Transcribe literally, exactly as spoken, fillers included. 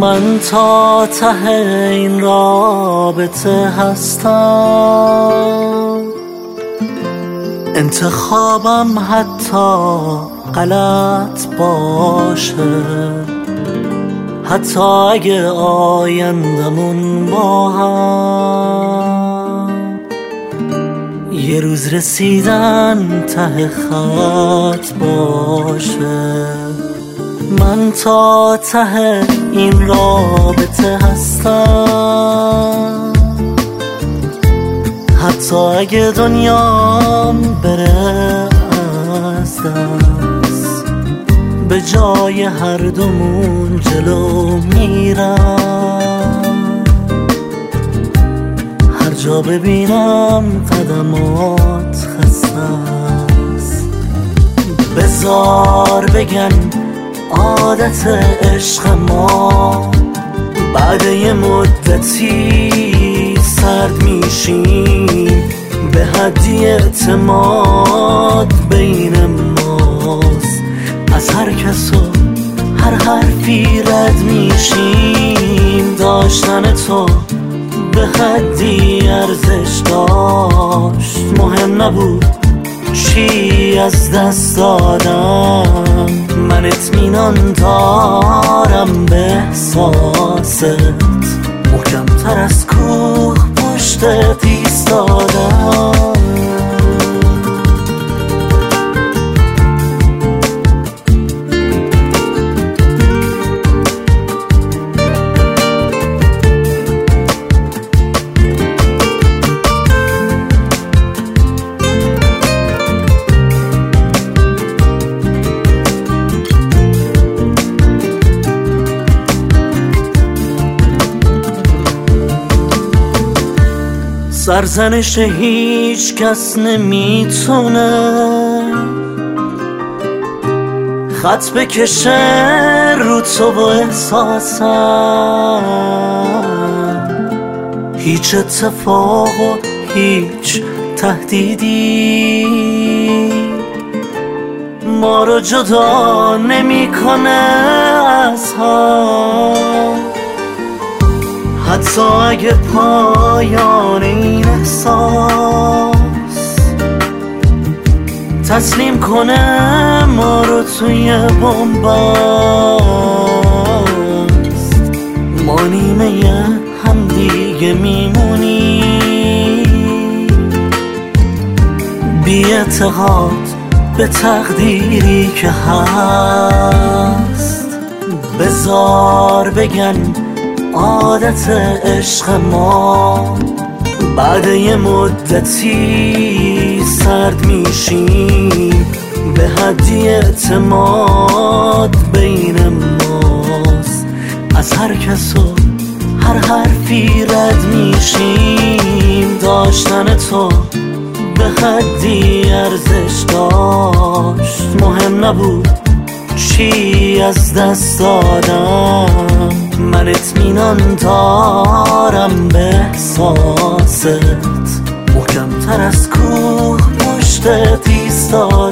من تا ته این رابطه هستم، انتخابم حتی غلط باشه، حتی اگه آیندمون با هم یه روز رسیدن ته خط باشه. من تا ته این رابطه هستم، حتی اگه دنیام بره از دست، به جای هر دومون جلو میرم، هر جا ببینم قدمات خسته است. بذار بگن عادت عشق ما بعد یه مدتی سرد میشیم، به حدی اعتماد بین ماست، از هر کس و هر حرفی رد میشیم. داشتن تو به حدی ارزش داشت، مهم نبود چی از دست دادم. من اطمینان دارم به احساست، محکم‌تر از کوه پشتت ایستادم. سرزنش هیچ کس نمیتونه خط بکشه رو تو و احساسم. هیچ اتفاق و هیچ تهدیدی ما رو جدا نمیکنه از هم، حتی اگه پایان این احساس تسلیم کنه ما رو توی بن‌بست. ما نیمه هم دیگه میمونیم، بی اعتقاد به تقدیری که هست. بذار بگن عادت عشق ما بعد یه مدتی سرد میشیم، به حدی اعتماد بین ماست، از هر کس و هر حرفی رد میشیم. داشتن تو به حدی ارزش داشت، مهم نبود چی از دست دادم. من اطمینان دارم به احساست، محکم‌تر از کوه پشتت ایستادم.